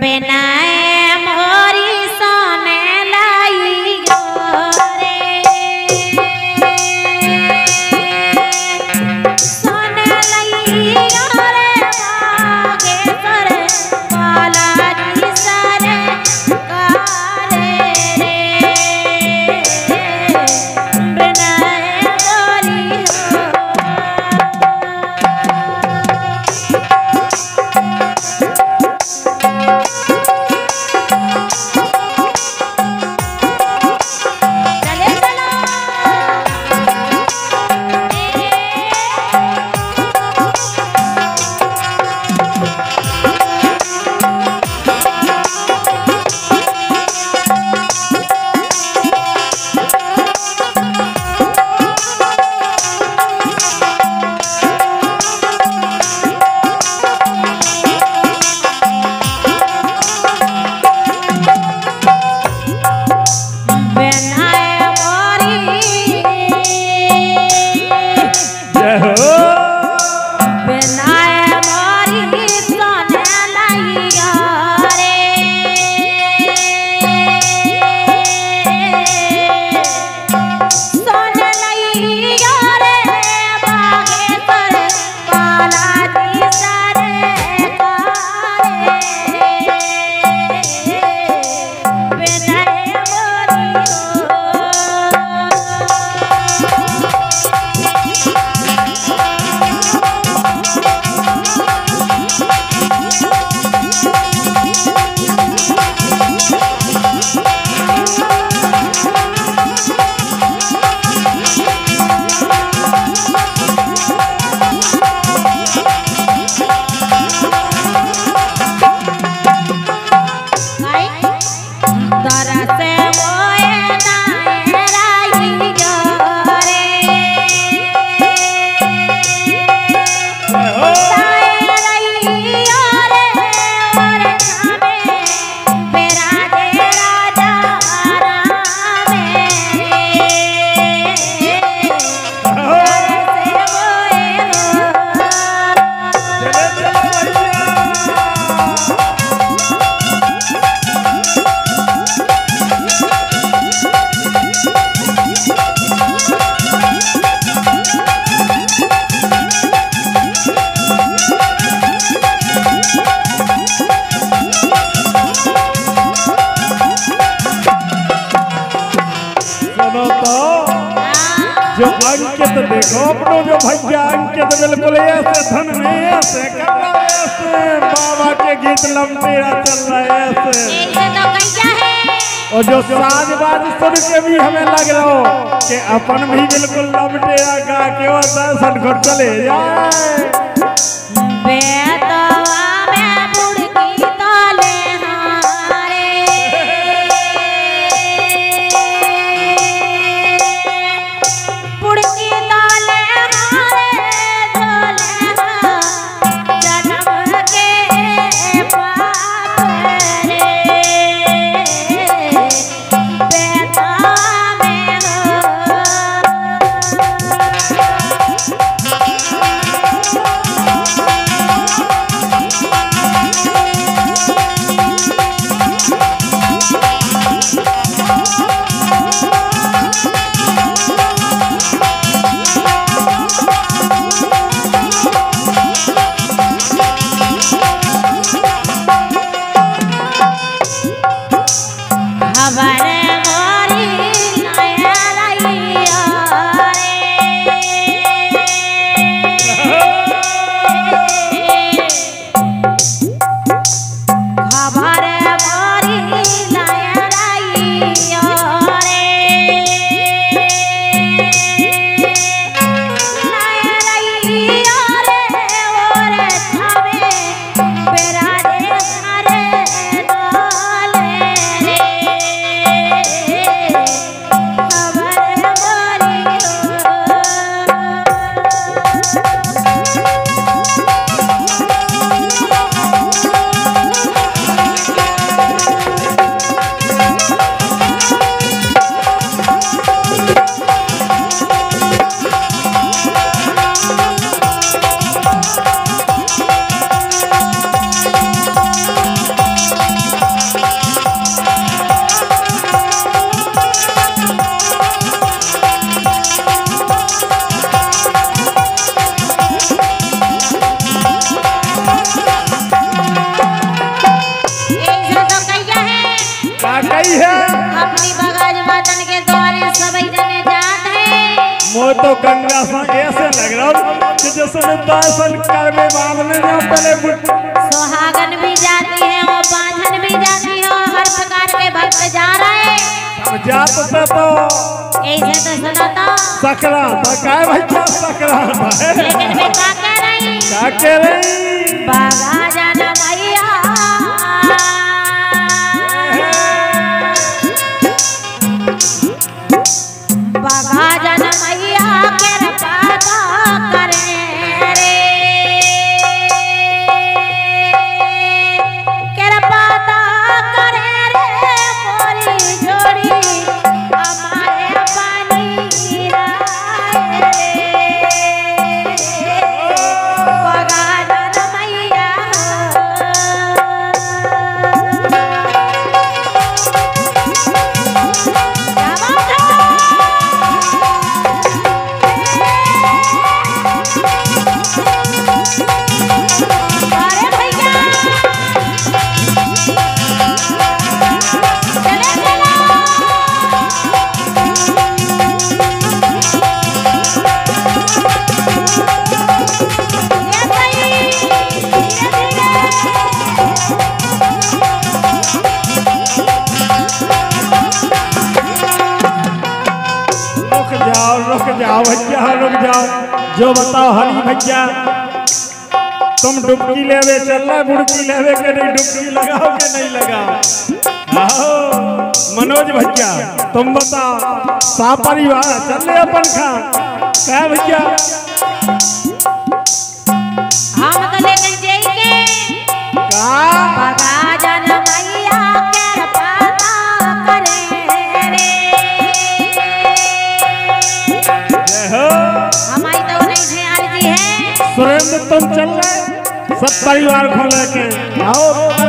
बेनाए मोरी सोने लाई रे सोने लाई रे मागे करे बालाजी सारे कारे रे बेनाए मोरी जो अंकित देखो अपनो जो भैया अंकित बिल्कुल ऐसे धन में ऐसे कर रहा है ऐसे बाबा के गीत लमटेरा चल रहा है ऐसे तो कैसा है और जो साजबाज सुन के भी हमें लग रहा हो कि अपन भी बिल्कुल लमटेरा गा के वो दर्शन को चले जाए तो गंगा से ऐसे लग रहा कि जैसे दर्शन करने बाद में ना पहले सुहागन भी जाती है और बांझन भी जाती है और हर प्रकार के भक्त जा रहे हैं। अब जात से तो ऐसे तो सुनो तो सकरा था काय भैया सकरा था लेकिन मैं क्या कह रही क्या कह रही बागा जाना मैया बागा जाना मैया के पाता करे रे के पाता करे रे मोरी जोड़ी हमारे पानी राय रे बागा जाना मैया अरे भैया चले चलो ये सही धीरे रुक जाओ भैया रुक जाओ जो बताओ हरी भैया तुम डुबकी लेवे चल रहा बुड़की लेवे के नहीं डुबकी लगाओ के नहीं लगाओ आओ मनोज भैया तुम बताओ सा परिवार चल रहे अपन खा क्या भैया हम तो लेकिन जाएंगे का बागा जाना मैया के पाता करे रे जय हो हमारी तो नहीं ध्यान दी है सुरेंद्र तुम चल रहे सब परिवार को लेके आओ